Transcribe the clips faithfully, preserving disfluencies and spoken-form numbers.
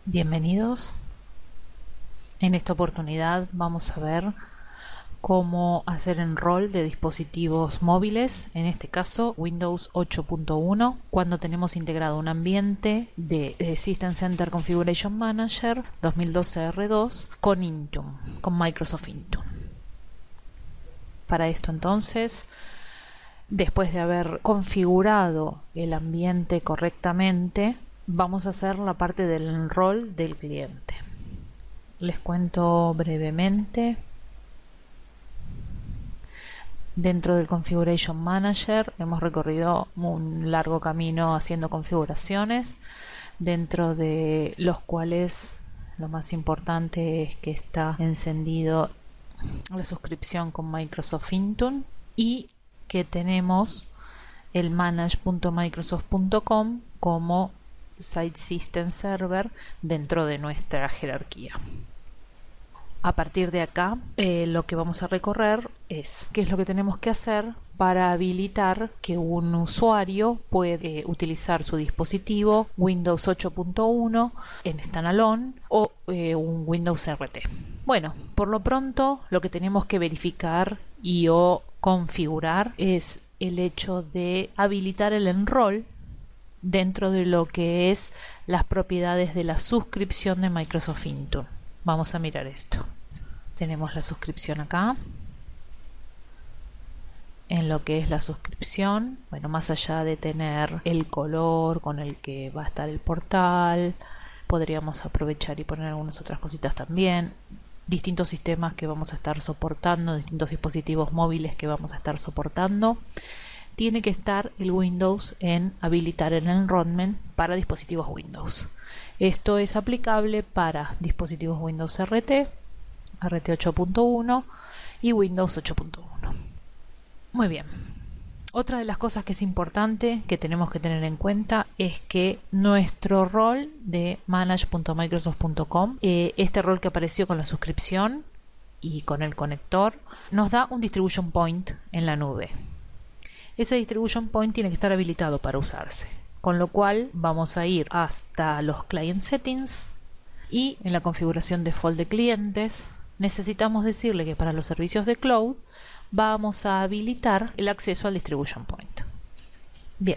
Bienvenidos. En esta oportunidad vamos a ver cómo hacer enroll de dispositivos móviles, en este caso Windows ocho punto uno, cuando tenemos integrado un ambiente de, de System Center Configuration Manager dos mil doce R dos con Intune, con Microsoft Intune. Para esto entonces, después de haber configurado el ambiente correctamente, vamos a hacer la parte del enroll del cliente. Les cuento brevemente. Dentro del Configuration Manager hemos recorrido un largo camino haciendo configuraciones, dentro de los cuales lo más importante es que está encendido la suscripción con Microsoft Intune y que tenemos el manage punto microsoft punto com como Site System Server dentro de nuestra jerarquía. A partir de acá, eh, lo que vamos a recorrer es qué es lo que tenemos que hacer para habilitar que un usuario puede utilizar su dispositivo Windows ocho punto uno en standalone o eh, un Windows R T. Bueno, por lo pronto lo que tenemos que verificar y o configurar es el hecho de habilitar el enroll dentro de lo que es las propiedades de la suscripción de Microsoft Intune. Vamos a mirar esto. Tenemos la suscripción acá. En lo que es la suscripción, bueno, más allá de tener el color con el que va a estar el portal, podríamos aprovechar y poner algunas otras cositas también. Distintos sistemas que vamos a estar soportando, distintos dispositivos móviles que vamos a estar soportando. Tiene que estar el Windows en habilitar el enrollment para dispositivos Windows. Esto es aplicable para dispositivos Windows R T, R T ocho punto uno y Windows ocho punto uno. Muy bien. Otra de las cosas que es importante que tenemos que tener en cuenta es que nuestro rol de manage punto microsoft punto com, eh, este rol que apareció con la suscripción y con el conector, nos da un distribution point en la nube. Ese distribution point tiene que estar habilitado para usarse, con lo cual vamos a ir hasta los client settings y en la configuración default de clientes necesitamos decirle que para los servicios de cloud vamos a habilitar el acceso al distribution point. Bien.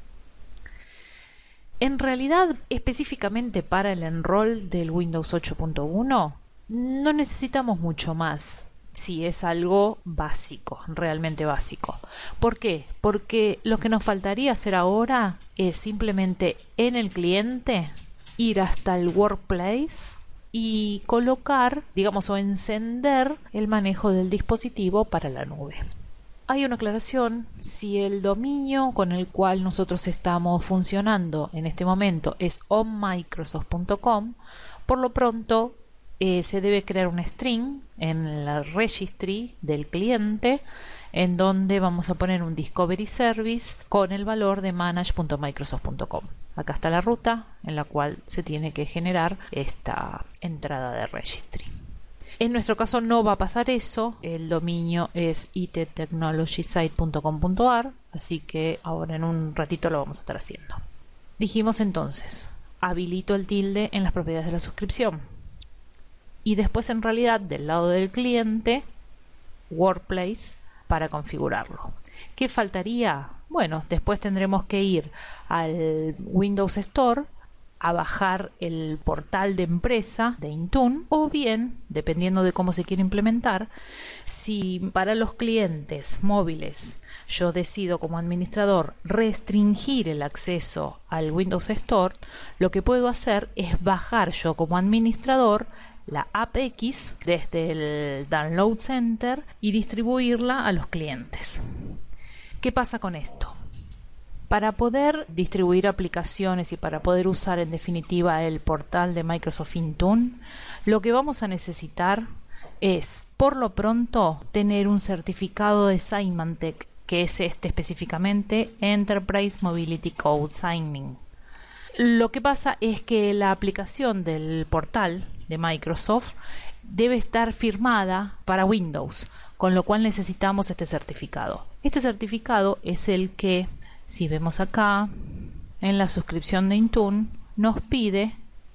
En realidad, específicamente para el enroll del Windows ocho punto uno, no necesitamos mucho más. Si es algo básico, realmente básico. ¿Por qué? Porque lo que nos faltaría hacer ahora es simplemente en el cliente ir hasta el workplace y colocar, digamos, o encender el manejo del dispositivo para la nube. Hay una aclaración: si el dominio con el cual nosotros estamos funcionando en este momento es on microsoft punto com, por lo pronto Eh, se debe crear un string en la registry del cliente en donde vamos a poner un discovery service con el valor de manage punto microsoft punto com. Acá está la ruta en la cual se tiene que generar esta entrada de registry. En nuestro caso no va a pasar eso. El dominio es i t technology site punto com punto a r, así que ahora en un ratito lo vamos a estar haciendo. Dijimos entonces, habilito el tilde en las propiedades de la suscripción. Y después en realidad del lado del cliente, Workplace, para configurarlo. ¿Qué faltaría? Bueno, después tendremos que ir al Windows Store a bajar el portal de empresa de Intune, o bien, dependiendo de cómo se quiere implementar, si para los clientes móviles yo decido como administrador restringir el acceso al Windows Store, lo que puedo hacer es bajar yo como administrador la A P X desde el Download Center y distribuirla a los clientes. ¿Qué pasa con esto? Para poder distribuir aplicaciones y para poder usar en definitiva el portal de Microsoft Intune, lo que vamos a necesitar es, por lo pronto, tener un certificado de Symantec, que es este específicamente, Enterprise Mobility Code Signing. Lo que pasa es que la aplicación del portal de Microsoft debe estar firmada para Windows, con lo cual necesitamos este certificado. Este certificado es el que, si vemos acá, en la suscripción de Intune, nos pide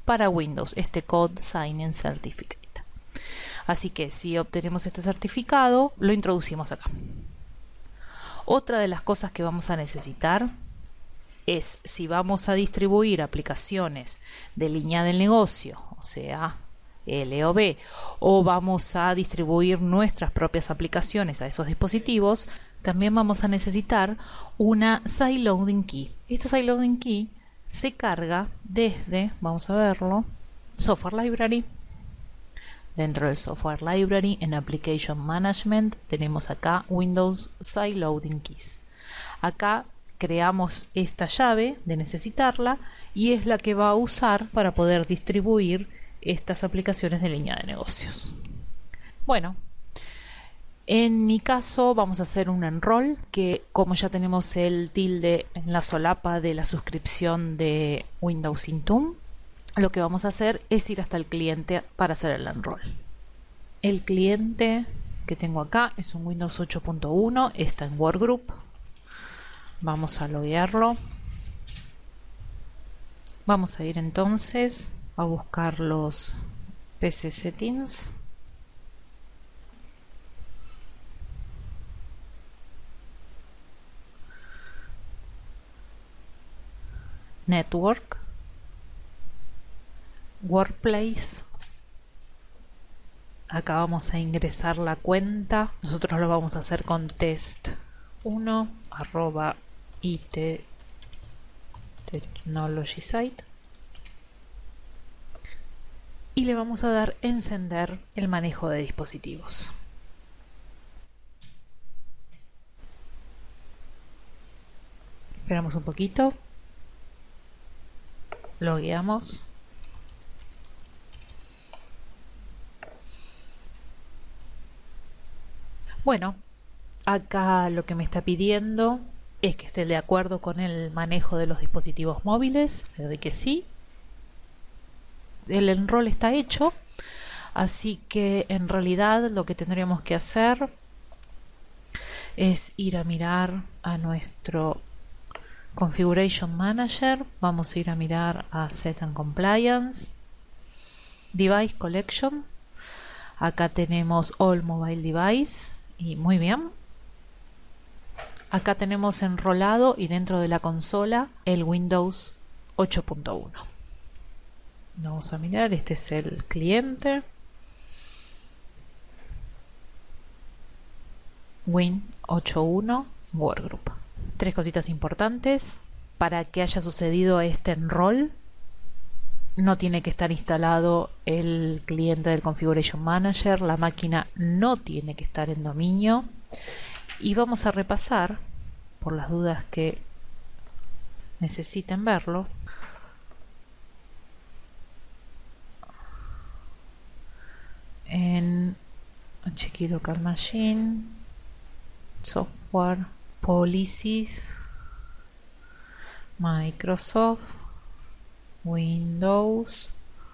para Windows, este Code Signing Certificate. Así que si obtenemos este certificado, lo introducimos acá. Otra de las cosas que vamos a necesitar es si vamos a distribuir aplicaciones de línea del negocio, o sea, L O B, o vamos a distribuir nuestras propias aplicaciones a esos dispositivos, también vamos a necesitar una sideloading key. Esta sideloading key se carga desde, vamos a verlo, Software Library. Dentro del Software Library, en Application Management, tenemos acá Windows Sideloading Keys. Acá creamos esta llave de necesitarla y es la que va a usar para poder distribuir estas aplicaciones de línea de negocios. Bueno, en mi caso vamos a hacer un enroll que, como ya tenemos el tilde en la solapa de la suscripción de Windows Intune, lo que vamos a hacer es ir hasta el cliente para hacer el enroll. El cliente que tengo acá es un Windows ocho punto uno, está en Workgroup. Vamos a loguearlo. Vamos a ir entonces a buscar los P C Settings. Network. Workplace. Acá vamos a ingresar la cuenta. Nosotros lo vamos a hacer con test uno arroba it technology site y le vamos a dar encender el manejo de dispositivos. Esperamos un poquito, logueamos. Bueno, acá lo que me está pidiendo es que esté de acuerdo con el manejo de los dispositivos móviles. Le doy que sí. El enroll está hecho, así que en realidad lo que tendríamos que hacer es ir a mirar a nuestro Configuration Manager. Vamos a ir a mirar a Set and Compliance, Device Collection. Acá tenemos All Mobile Device y muy bien. Acá tenemos enrolado y dentro de la consola el Windows ocho punto uno. Vamos a mirar, este es el cliente. Win ocho punto uno Workgroup. Tres cositas importantes. Para que haya sucedido este enroll, no tiene que estar instalado el cliente del Configuration Manager, la máquina no tiene que estar en dominio. Y vamos a repasar, por las dudas que necesiten verlo, en Check Local Machine, Software, Policies, Microsoft, Windows,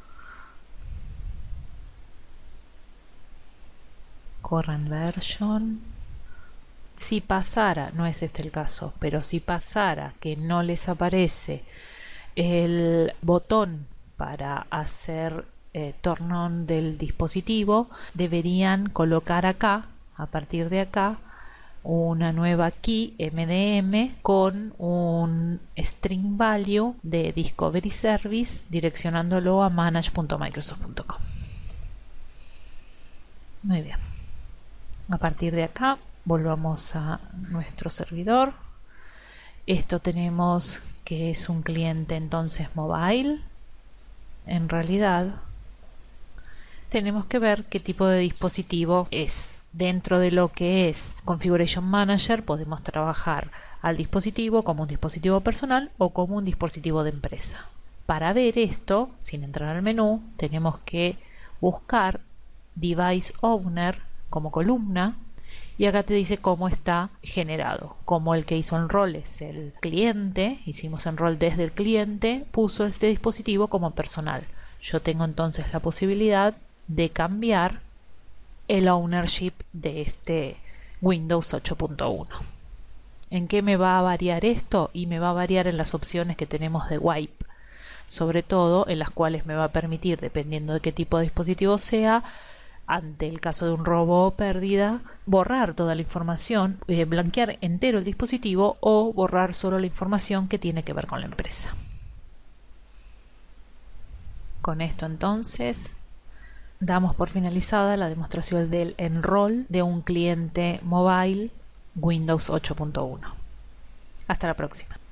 Current Version. Si pasara, no es este el caso, pero si pasara que no les aparece el botón para hacer eh, turn on del dispositivo, deberían colocar acá, a partir de acá, una nueva key M D M con un string value de Discovery Service direccionándolo a manage punto microsoft punto com. Muy bien. A partir de acá volvamos a nuestro servidor. Esto tenemos que es un cliente entonces mobile. En realidad tenemos que ver qué tipo de dispositivo es. Dentro de lo que es Configuration Manager podemos trabajar al dispositivo como un dispositivo personal o como un dispositivo de empresa. Para ver esto, sin entrar al menú, tenemos que buscar Device Owner como columna y acá te dice cómo está generado. Como el que hizo enroll es el cliente, hicimos enroll desde el cliente, puso este dispositivo como personal. Yo tengo entonces la posibilidad de cambiar el ownership de este Windows ocho punto uno. ¿En qué me va a variar esto? Y me va a variar en las opciones que tenemos de wipe. sobre todo en las cuales me va a permitir, dependiendo de qué tipo de dispositivo sea, ante el caso de un robo o pérdida, borrar toda la información, eh, blanquear entero el dispositivo o borrar solo la información que tiene que ver con la empresa. Con esto entonces damos por finalizada la demostración del enroll de un cliente mobile Windows ocho punto uno. Hasta la próxima.